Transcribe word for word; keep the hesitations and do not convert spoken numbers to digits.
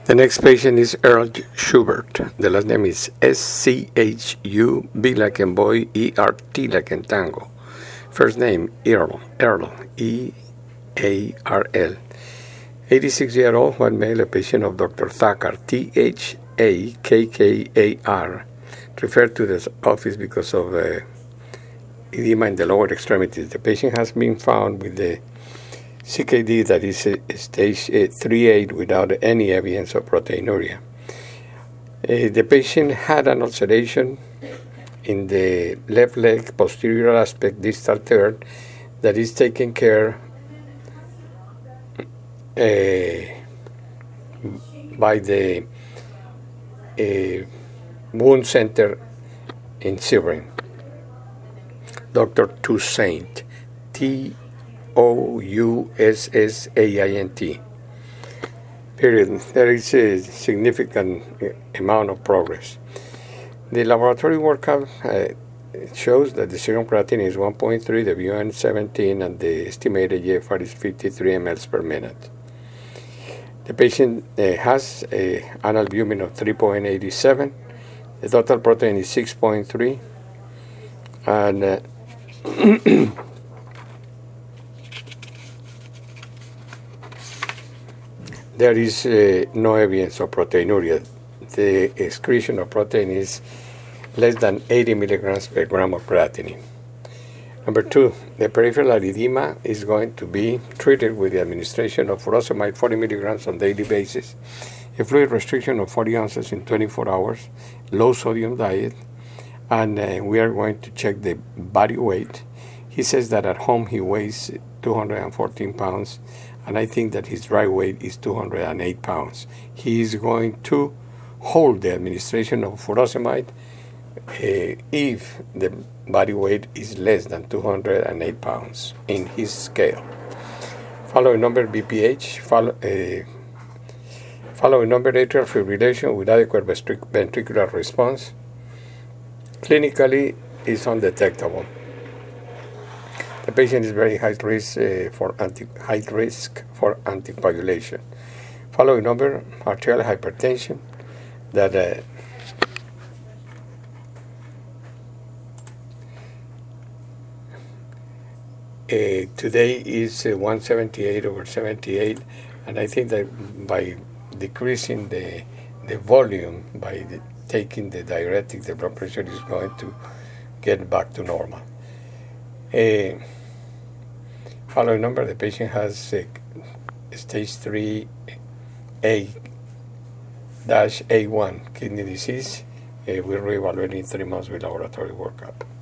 The next patient is Earl Schubert. The last name is S C H U B like in boy, E R T like in tango. First name, Earl, Earl, E A R L. eighty-six-year-old, white male, a patient of Doctor Thakkar, T H A K K A R. Referred to the office because of uh, edema in the lower extremities. The patient has been found with the C K D that is uh, stage uh, three eight without any evidence of proteinuria. Uh, the patient had an ulceration in the left leg posterior aspect, distal third, that is taken care uh, by the uh, wound center in Sebring. Doctor Toussaint, T O U S S A I N T. Period. There is a significant amount of progress. The laboratory workup uh, shows that the serum creatinine is one point three, the B U N seventeen, and the estimated G F R is fifty-three milliliters per minute. The patient uh, has a, an albumin of three point eight seven. The total protein is six point three. And uh, there is uh, no evidence of proteinuria. The excretion of protein is less than eighty milligrams per gram of creatinine. Number two, the peripheral edema is going to be treated with the administration of furosemide forty milligrams on a daily basis, a fluid restriction of forty ounces in twenty-four hours, low sodium diet, and uh, we are going to check the body weight. He says that at home he weighs two hundred fourteen pounds, and I think that his dry weight is two hundred eight pounds. He is going to hold the administration of furosemide uh, if the body weight is less than two hundred eight pounds in his scale. Following number B P H, follow, uh, following number atrial fibrillation with adequate ventricular response, clinically is undetectable. The patient is very high risk uh, for anti high risk for anticoagulation. Following number, arterial hypertension, that uh, uh, today is uh, one seventy-eight over seventy-eight, and I think that by decreasing the the volume, by the, taking the diuretic, the blood pressure is going to get back to normal. Uh, following number, the patient has uh, stage three A dash A one kidney disease. Uh, we're reevaluating three months with laboratory workup.